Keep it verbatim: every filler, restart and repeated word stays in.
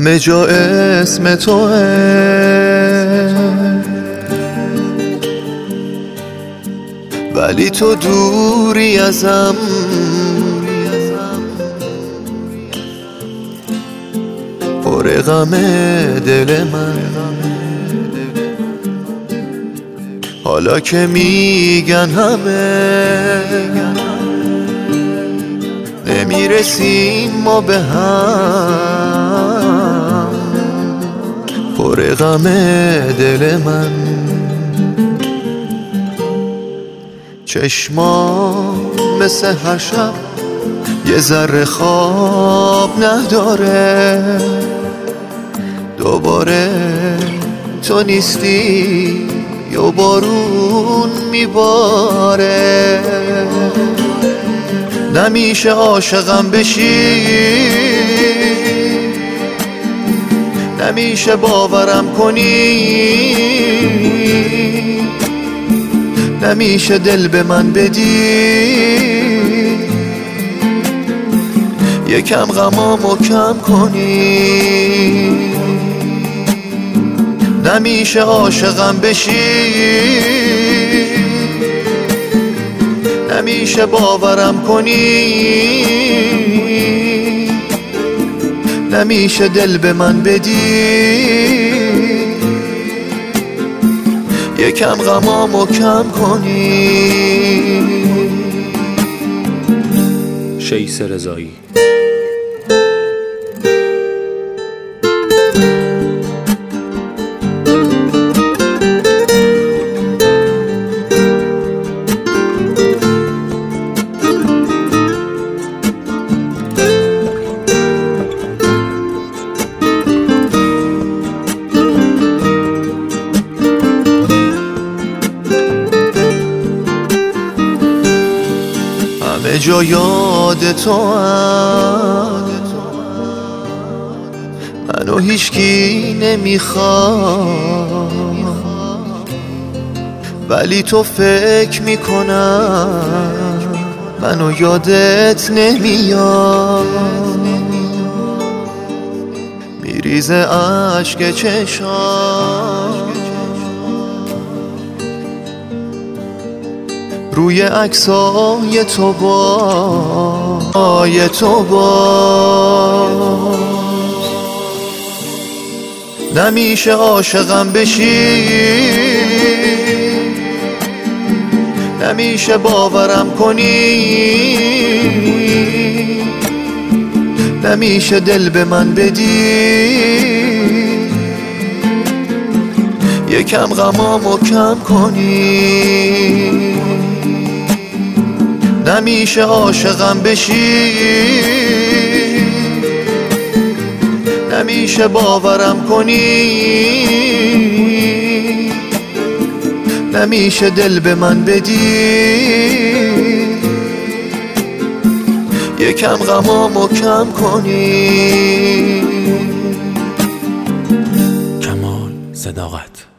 همه جا اسم توه، ولی تو دوری ازم. پر غمه دل من، حالا که میگن همه نمیرسیم ما به هم. پر غمه دل من، چشمام مثل هر شب یه ذره خواب نداره. دوباره تو نیستی یا بارون میباره. نمیشه عاشقم بشی، نمیشه باورم کنی، نمیشه دل به من بدی، یکم غمامو کم کنی. نمیشه عاشقم بشی، نمیشه باورم کنی، نمیشه دل به من بدی، یکم غمامو کم کنی. شیس رضایی. همه جا یاد تو هم، منو هیچکی نمیخواد، ولی تو فکر میکنم منو یادت نمیاد. میریزه عشق چشام روی عکسای تو با آی تو با. نمیشه عاشقم بشی، نمیشه باورم کنی، نمیشه دل به من بدی، یکم غمامو کم کنی. نمیشه عاشقم بشی، نمیشه باورم کنی، نمیشه دل به من بدی، یکم غمامو کم کنی. کمال صداقت.